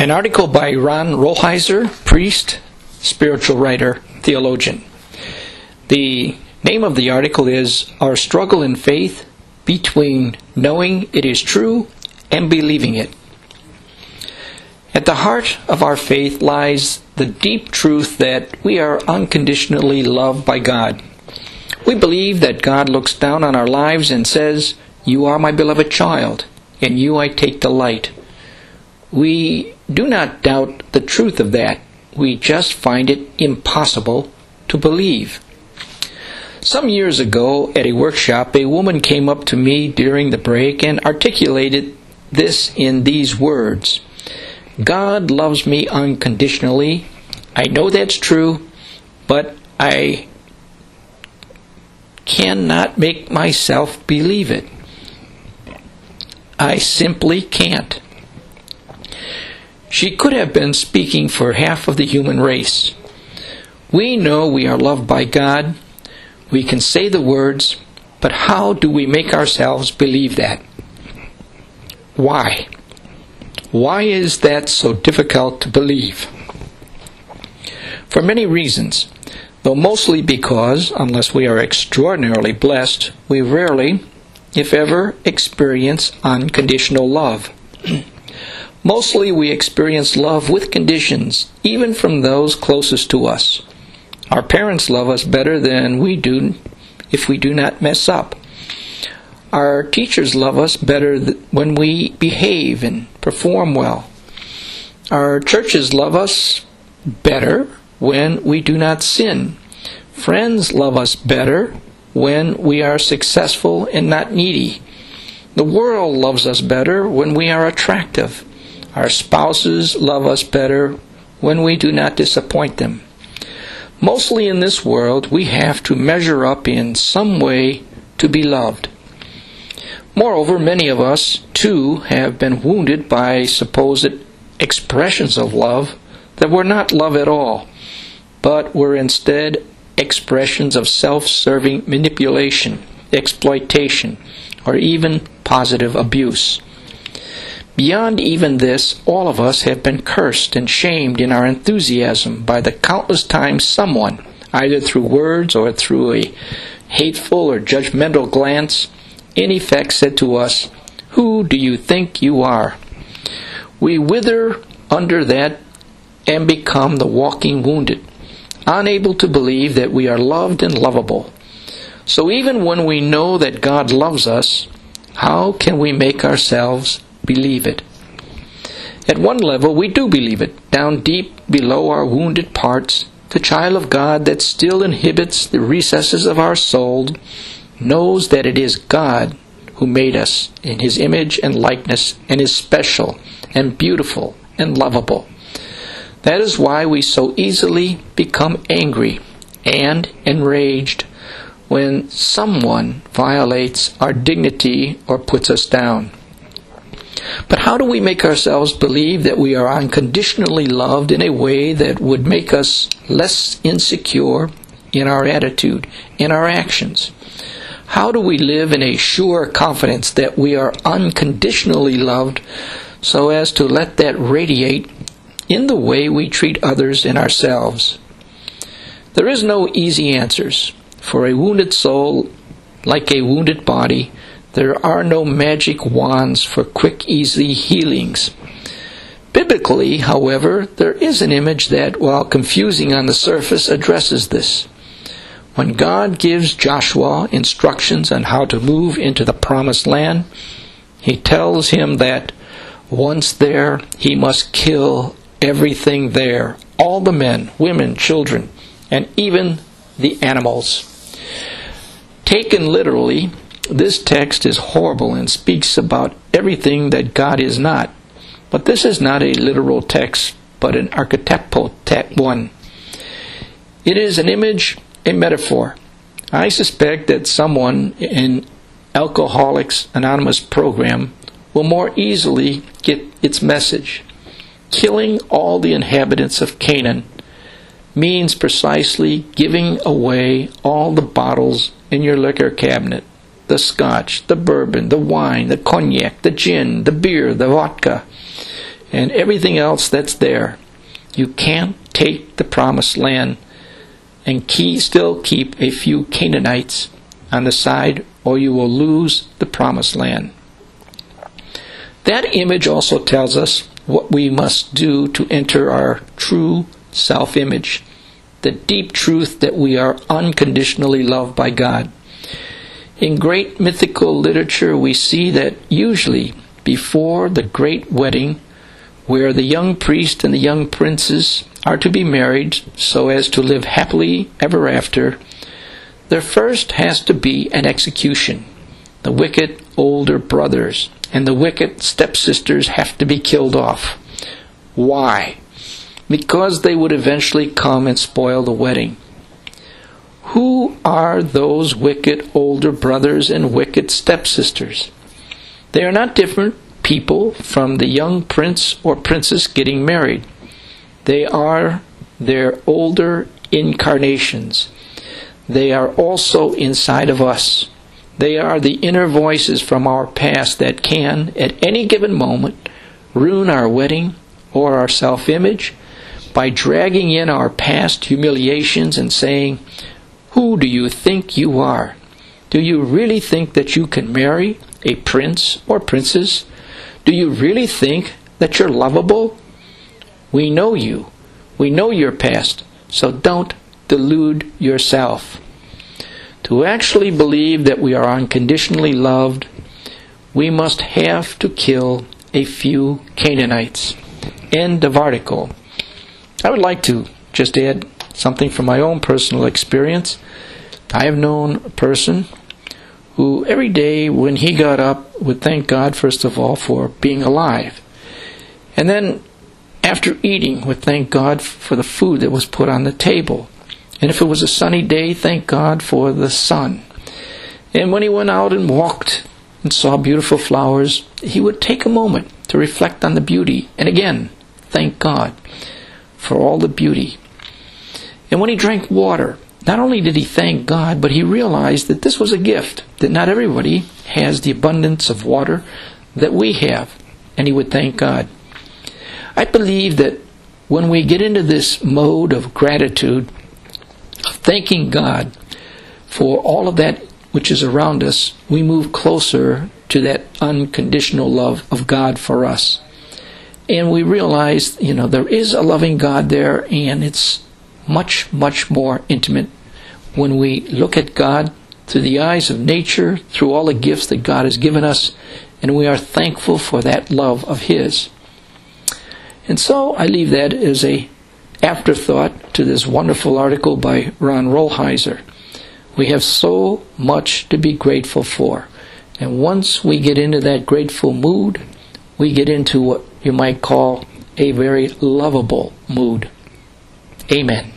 An article by Ron Rolheiser, priest, spiritual writer, theologian. The name of the article is Our Struggle in Faith Between Knowing It Is True and Believing It. At the heart of our faith lies the deep truth that we are unconditionally loved by God. We believe that God looks down on our lives and says, "You are my beloved child, in you I take delight." We do not doubt the truth of that. We just find it impossible to believe. Some years ago at a workshop, a woman came up to me during the break and articulated this in these words: "God loves me unconditionally. I know that's true, but I cannot make myself believe it. I simply can't." She could have been speaking for half of the human race. We know we are loved by God. We can say the words, but how do we make ourselves believe that? Why? Why is that so difficult to believe? For many reasons, though mostly because, unless we are extraordinarily blessed, we rarely, if ever, experience unconditional love. Mostly we experience love with conditions, even from those closest to us. Our parents love us better than we do if we do not mess up. Our teachers love us better when we behave and perform well. Our churches love us better when we do not sin. Friends love us better when we are successful and not needy. The world loves us better when we are attractive. Our spouses love us better when we do not disappoint them. Mostly in this world, we have to measure up in some way to be loved. Moreover, many of us, too, have been wounded by supposed expressions of love that were not love at all, but were instead expressions of self-serving manipulation, exploitation, or even positive abuse. Beyond even this, all of us have been cursed and shamed in our enthusiasm by the countless times someone, either through words or through a hateful or judgmental glance, in effect said to us, "Who do you think you are?" We wither under that and become the walking wounded, unable to believe that we are loved and lovable. So even when we know that God loves us, how can we make ourselves believe it? At one level, we do believe it. Down deep below our wounded parts, the child of God that still inhabits the recesses of our soul knows that it is God who made us in His image and likeness and is special and beautiful and lovable. That is why we so easily become angry and enraged when someone violates our dignity or puts us down. But how do we make ourselves believe that we are unconditionally loved in a way that would make us less insecure in our attitude, in our actions? How do we live in a sure confidence that we are unconditionally loved so as to let that radiate in the way we treat others and ourselves? There is no easy answers. For a wounded soul, like a wounded body, there are no magic wands for quick, easy healings. Biblically, however, there is an image that, while confusing on the surface, addresses this. When God gives Joshua instructions on how to move into the promised land, He tells him that once there, he must kill everything there, all the men, women, children, and even the animals. Taken literally, this text is horrible and speaks about everything that God is not. But this is not a literal text, but an archetypal one. It is an image, a metaphor. I suspect that someone in Alcoholics Anonymous program will more easily get its message. Killing all the inhabitants of Canaan means precisely giving away all the bottles in your liquor cabinet. The scotch, the bourbon, the wine, the cognac, the gin, the beer, the vodka. and everything else that's there. You can't take the promised land and still keep a few Canaanites on the side, or you will lose the promised land. That image also tells us what we must do to enter our true self-image, the deep truth that we are unconditionally loved by God. In great mythical literature, we see that usually before the great wedding, where the young priest and the young princess are to be married so as to live happily ever after, there first has to be an execution. The wicked older brothers and the wicked stepsisters have to be killed off. Why? Because they would eventually come and spoil the wedding. Who are those wicked older brothers and wicked stepsisters? They are not different people from the young prince or princess getting married. They are their older incarnations. They are also inside of us. They are the inner voices from our past that can, at any given moment, ruin our wedding or our self-image by dragging in our past humiliations and saying, "Who do you think you are? Do you really think that you can marry a prince or princess? Do you really think that you're lovable? We know you. We know your past, so don't delude yourself." To actually believe that we are unconditionally loved, we must have to kill a few Canaanites. End of article. I would like to just add something from my own personal experience. I have known a person who every day when he got up would thank God, first of all, for being alive. And then after eating would thank God for the food that was put on the table. And if it was a sunny day, thank God for the sun. And when he went out and walked and saw beautiful flowers, he would take a moment to reflect on the beauty. And again, thank God for all the beauty. And when he drank water, not only did he thank God, but he realized that this was a gift, that not everybody has the abundance of water that we have. And he would thank God. I believe that when we get into this mode of gratitude, of thanking God for all of that which is around us, we move closer to that unconditional love of God for us. And we realize, there is a loving God there, and it's much, much more intimate when we look at God through the eyes of nature, through all the gifts that God has given us, and we are thankful for that love of His. And so I leave that as a afterthought to this wonderful article by Ron Rolheiser. We have so much to be grateful for. And once we get into that grateful mood, we get into what you might call a very lovable mood. Amen.